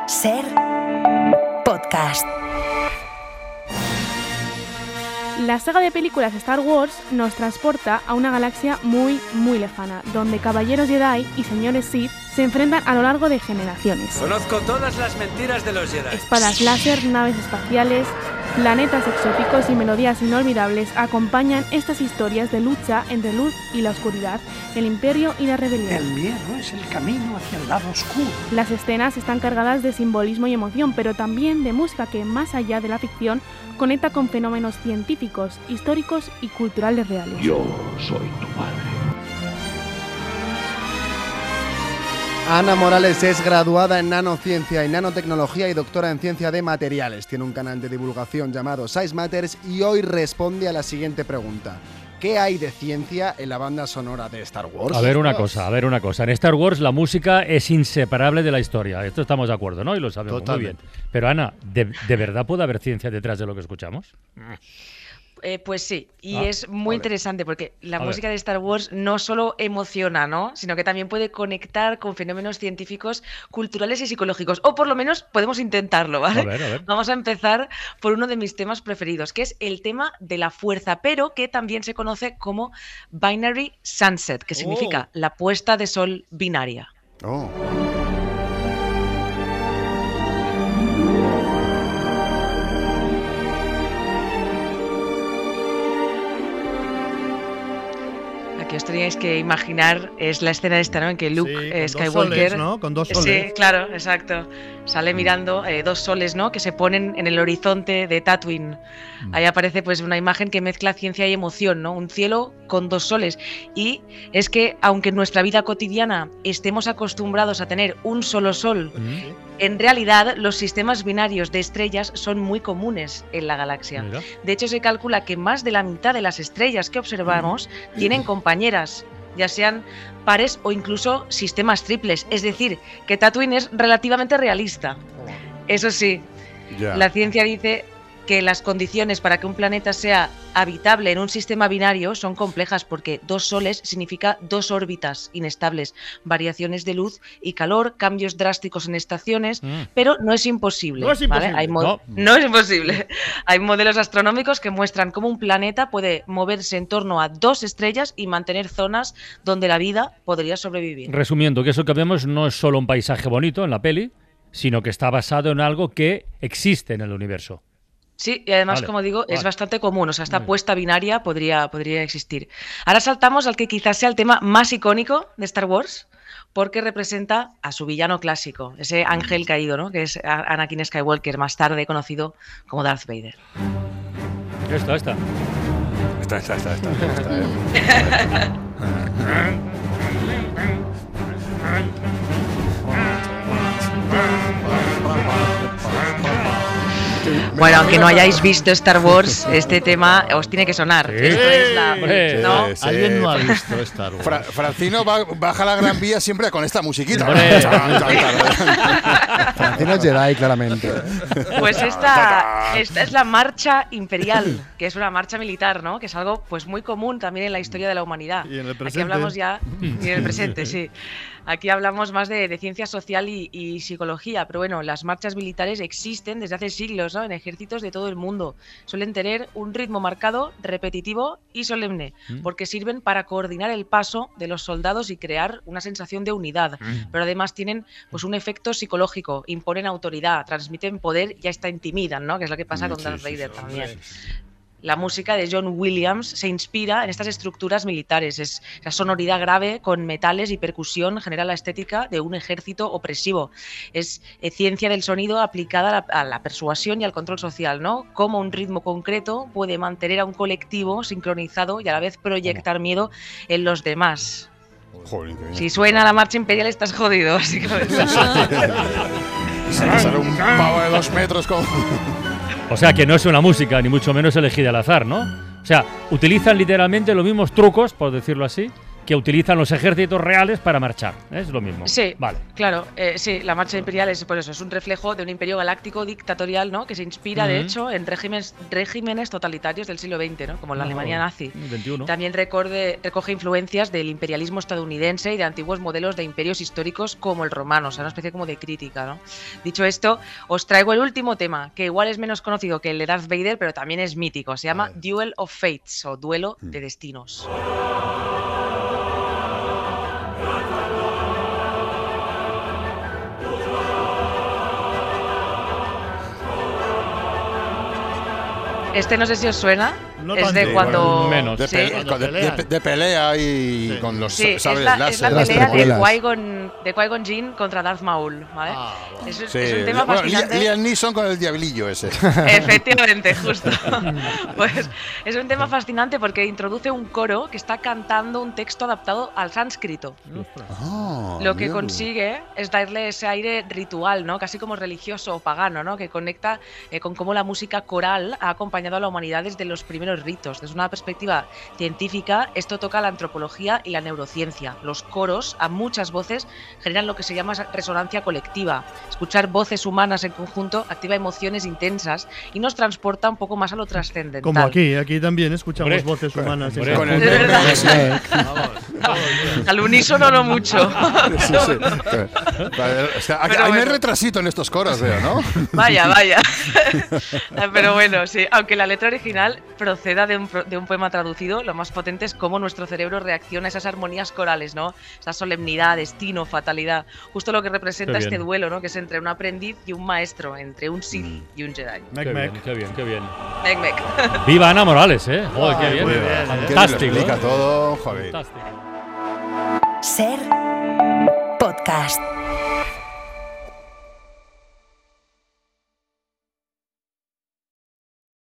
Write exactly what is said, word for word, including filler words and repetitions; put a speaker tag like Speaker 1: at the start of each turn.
Speaker 1: Ser podcast.
Speaker 2: La saga de películas Star Wars nos transporta a una galaxia muy, muy lejana, donde caballeros Jedi y señores Sith se enfrentan a lo largo de generaciones.
Speaker 3: Conozco todas las mentiras de los Jedi.
Speaker 2: Espadas láser, naves espaciales, planetas exóticos y melodías inolvidables acompañan estas historias de lucha entre luz y la oscuridad, el imperio y la rebelión.
Speaker 4: El miedo es el camino hacia el lado oscuro.
Speaker 2: Las escenas están cargadas de simbolismo y emoción, pero también de música que, más allá de la ficción, conecta con fenómenos científicos, históricos y culturales reales.
Speaker 5: Yo soy tu padre.
Speaker 6: Ana Morales es graduada en nanociencia y nanotecnología y doctora en ciencia de materiales. Tiene un canal de divulgación llamado Size Matters y hoy responde a la siguiente pregunta. ¿Qué hay de ciencia en la banda sonora de Star Wars?
Speaker 7: A ver una cosa, a ver una cosa. En Star Wars la música es inseparable de la historia. Esto estamos de acuerdo, ¿no? Y lo sabemos
Speaker 6: Totalmente.
Speaker 7: muy bien. Pero Ana, ¿de, ¿de verdad puede haber ciencia detrás de lo que escuchamos?
Speaker 8: Eh, pues sí, y
Speaker 7: Ah,
Speaker 8: es muy
Speaker 7: vale.
Speaker 8: interesante porque la
Speaker 7: A
Speaker 8: música
Speaker 7: ver.
Speaker 8: de Star Wars no solo emociona, ¿no? Sino que también puede conectar con fenómenos científicos, culturales y psicológicos. O por lo menos podemos intentarlo, ¿vale?
Speaker 7: A ver, a ver.
Speaker 8: Vamos a empezar por uno de mis temas preferidos, que es el tema de la fuerza, pero que también se conoce como Binary Sunset, que significa la puesta de sol binaria.
Speaker 6: Oh.
Speaker 8: Aquí os teníais que imaginar, es la escena esta, ¿no? En que Luke
Speaker 9: Sí,
Speaker 8: eh,
Speaker 9: con dos
Speaker 8: Skywalker...
Speaker 9: soles, ¿no? Con dos
Speaker 8: Sí,
Speaker 9: soles.
Speaker 8: claro, exacto. Sale mirando eh, dos soles, ¿no? Que se ponen en el horizonte de Tatooine. Ahí aparece pues una imagen que mezcla ciencia y emoción, ¿no? Un cielo con dos soles. Y es que aunque en nuestra vida cotidiana estemos acostumbrados a tener un solo sol, en realidad los sistemas binarios de estrellas son muy comunes en la galaxia.
Speaker 7: Mira.
Speaker 8: De hecho, se calcula que más de la mitad de las estrellas que observamos tienen compañeras, ya sean pares o incluso sistemas triples. Es decir, que Tatooine es relativamente realista. Eso sí,
Speaker 6: Ya.
Speaker 8: la ciencia dice que las condiciones para que un planeta sea habitable en un sistema binario son complejas porque dos soles significa dos órbitas inestables, variaciones de luz y calor, cambios drásticos en estaciones,
Speaker 7: Mm.
Speaker 8: pero no es imposible.
Speaker 9: No es
Speaker 8: ¿vale?
Speaker 9: imposible,
Speaker 8: Hay mo-
Speaker 7: no.
Speaker 8: no es imposible. Hay modelos astronómicos que muestran cómo un planeta puede moverse en torno a dos estrellas y mantener zonas donde la vida podría sobrevivir.
Speaker 7: Resumiendo, que eso que vemos no es solo un paisaje bonito en la peli, sino que está basado en algo que existe en el universo.
Speaker 8: Sí, y además,
Speaker 7: Vale,
Speaker 8: como digo, es
Speaker 7: vale.
Speaker 8: bastante común, o sea, esta
Speaker 7: Muy bien.
Speaker 8: puesta binaria podría, podría existir. Ahora saltamos al que quizás sea el tema más icónico de Star Wars, porque representa a su villano clásico, ese ángel caído, ¿no? Que es A- Anakin Skywalker, más tarde conocido como Darth Vader.
Speaker 7: Esta, esta.
Speaker 3: Está, está, está, está, está, eh.
Speaker 8: Bueno, aunque no hayáis visto Star Wars, este tema os tiene que sonar.
Speaker 7: Sí.
Speaker 8: Esto es la...
Speaker 7: Hombre.
Speaker 8: ¿no?
Speaker 3: Sí, sí.
Speaker 9: Alguien no ha visto Star Wars.
Speaker 10: Fra- Francino va- baja la Gran Vía siempre con esta musiquita.
Speaker 7: Hombre.
Speaker 10: Chan, chan, chan.
Speaker 6: Francino es Jedi, claramente.
Speaker 8: Pues esta, esta es la marcha imperial, que es una marcha militar, ¿no? Que es algo pues muy común también en la historia de la humanidad.
Speaker 9: Y en el
Speaker 8: Aquí
Speaker 9: presente.
Speaker 8: hablamos ya, y en el presente, sí. Aquí hablamos más de, de ciencia social y, y psicología, pero bueno, las marchas militares existen desde hace siglos, ¿no? En ejércitos de todo el mundo. Suelen tener un ritmo marcado, repetitivo y solemne, porque sirven para coordinar el paso de los soldados y crear una sensación de unidad. Pero además tienen pues un efecto psicológico, imponen autoridad, transmiten poder y hasta intimidan, ¿no? Que es lo que pasa con
Speaker 3: Sí,
Speaker 8: Darth
Speaker 3: sí,
Speaker 8: Vader
Speaker 3: sí,
Speaker 8: también. La música de John Williams se inspira en estas estructuras militares. Es la sonoridad grave con metales y percusión genera la estética de un ejército opresivo. Es eh, ciencia del sonido aplicada a la, a la persuasión y al control social, ¿no? Cómo un ritmo concreto puede mantener a un colectivo sincronizado y a la vez proyectar miedo en los demás.
Speaker 10: Joder, qué bien.
Speaker 8: Si suena la marcha imperial estás jodido, así que
Speaker 10: Sale sale un pavo de dos metros con...
Speaker 7: O sea, que no es una música, ni mucho menos elegida al azar, ¿no? O sea, utilizan literalmente los mismos trucos, por decirlo así, que utilizan los ejércitos reales para marchar. ¿eh? Es lo mismo.
Speaker 8: Sí,
Speaker 7: vale.
Speaker 8: claro. Eh, sí, la marcha imperial es por eso, es un reflejo de un imperio galáctico dictatorial, ¿no? Que se inspira, uh-huh. de hecho, en regímenes, regímenes totalitarios del siglo veinte, ¿no? Como la oh, Alemania nazi.
Speaker 7: veintiuno.
Speaker 8: También recorde, recoge influencias del imperialismo estadounidense y de antiguos modelos de imperios históricos como el romano, o sea, una especie como de crítica, ¿no? Dicho esto, os traigo el último tema, que igual es menos conocido que el de Darth Vader, pero también es mítico. Se llama Duel of Fates, o Duelo mm. de Destinos. Este no sé si os suena.
Speaker 9: No
Speaker 8: es
Speaker 9: tanto,
Speaker 8: de cuando.
Speaker 7: Menos.
Speaker 10: De,
Speaker 8: sí.
Speaker 10: pe de, de, de pelea y sí. con los
Speaker 8: sí,
Speaker 10: sables
Speaker 8: es la,
Speaker 10: láser.
Speaker 8: es la pelea de Qui-Gon, de Qui-Gon Jinn contra Darth Maul, ¿vale? Ah, bueno. es,
Speaker 10: sí.
Speaker 8: es un tema
Speaker 10: bueno,
Speaker 8: fascinante.
Speaker 10: Liam Neeson con el diablillo ese.
Speaker 8: Efectivamente, justo. Pues es un tema fascinante porque introduce un coro que está cantando un texto adaptado al sánscrito.
Speaker 10: Oh,
Speaker 8: Lo que
Speaker 10: bien.
Speaker 8: consigue es darle ese aire ritual, ¿no? Casi como religioso o pagano, ¿no? Que conecta eh, con cómo la música coral ha acompañado a la humanidad desde los primeros ritos. Desde una perspectiva científica, esto toca la antropología y la neurociencia. Los coros, a muchas voces, generan lo que se llama resonancia colectiva. Escuchar voces humanas en conjunto activa emociones intensas y nos transporta un poco más a lo trascendental.
Speaker 9: Como aquí, aquí también escuchamos
Speaker 7: Hombre,
Speaker 9: voces humanas.
Speaker 10: Con, con el
Speaker 8: ¿Es verdad?
Speaker 10: Vamos.
Speaker 8: Al unísono no mucho.
Speaker 10: Sí, sí. Vale, o sea, hay, hay bueno. un retrasito en estos coros, veo, ¿no?
Speaker 8: Vaya, vaya. Pero bueno, sí, aunque la letra original proceda de un, de un poema traducido, lo más potente es cómo nuestro cerebro reacciona a esas armonías corales, ¿no? Esa solemnidad, destino, fatalidad. Justo lo que representa este duelo, ¿no? Que es entre un aprendiz y un maestro, entre un Sith mm. y un Jedi.
Speaker 7: Qué bien, qué bien, qué bien.
Speaker 8: Mec, mec.
Speaker 7: Viva Ana Morales, ¿eh? Joder, qué bien.
Speaker 10: Muy bien.
Speaker 7: Fantástico.
Speaker 10: Explica todo, joder.
Speaker 7: Fantástico.
Speaker 1: Ser podcast.